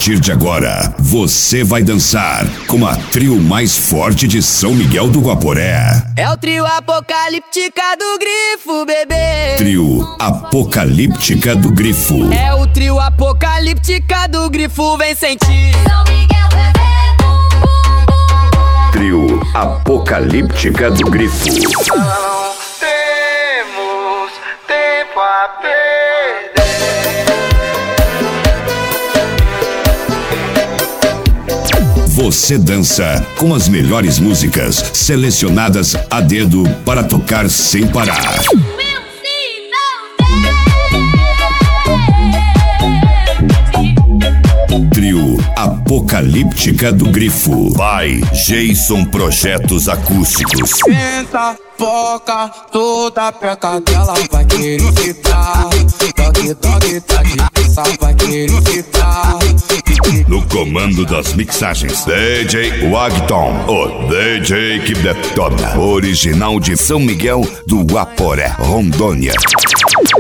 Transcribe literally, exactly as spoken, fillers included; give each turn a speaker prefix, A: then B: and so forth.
A: partir de agora, você vai dançar com a trio mais forte de São Miguel do Guaporé.
B: É o trio Apocalíptica do Grifo, bebê.
A: Trio Apocalíptica do Grifo.
B: É o trio Apocalíptica do Grifo, vem sentir.
C: São Miguel, bebê, bum, bum, bum, bum.
A: Trio Apocalíptica do Grifo.
D: Não temos tempo a perder.
A: Você dança com as melhores músicas selecionadas a dedo para tocar sem parar. Trio Apocalíptica do Grifo. By Jason Projetos Acústicos.
E: Senta, foca, toda peca dela vai querer ficar. Dog, dog, tá de pizza, vai querer ficar.
A: No comando das mixagens, D J Wagton, o D J que detona. Original de São Miguel do Guaporé, Rondônia.